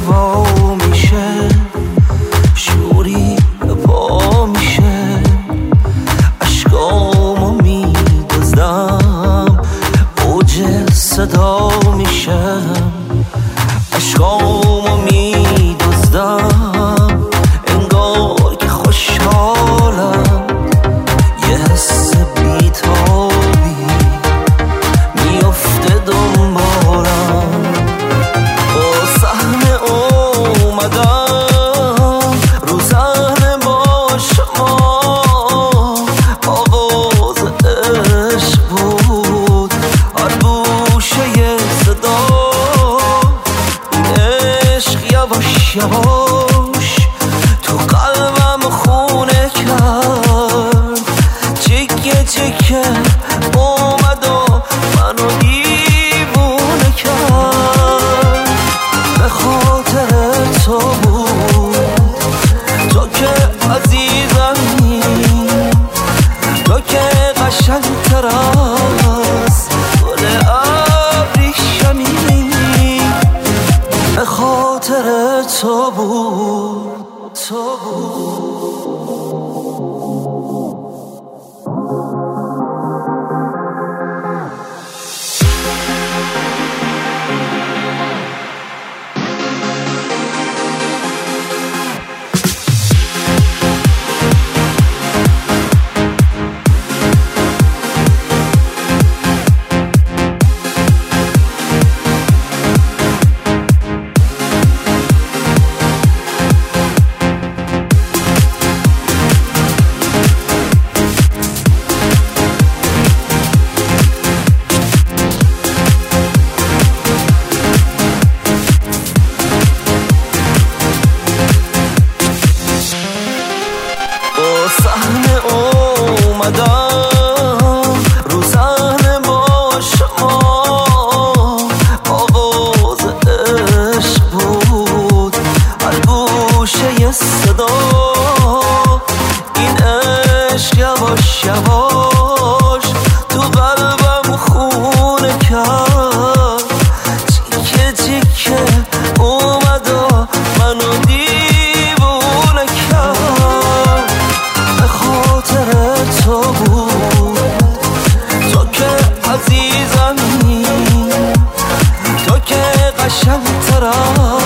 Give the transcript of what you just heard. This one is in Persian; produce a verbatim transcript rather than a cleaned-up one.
وا میشه، شوری پا میشه، اشکامو میدزدم اوج صدا میشم، اشکامو میدزدم انگار که خوشحالم، یه حس بیتابی میفته دنبالم، با صحنه اومدم رو صحنه با شما، آواز عشق بود هر گوشه صدا، این عشق یواش یواش تو قلبم خونه کرد، چکه چکه اومد و منو دیوونه کرد، به خاطر تو بود، تو که عزیزمی، تو که قشنگتر از گل ابریشمی، به خاطر تو بود، تو بود. صحنه اومدم رو صحنه با شما، آواز عشق بود هر گوشه صدا، این عشق یواش یواش تو قلبم خونه کرد، چیکه چیکه اومد و منو دیوونه کرد، به خاطر تو بود، تو که عزیزمی، تو که قشنگتر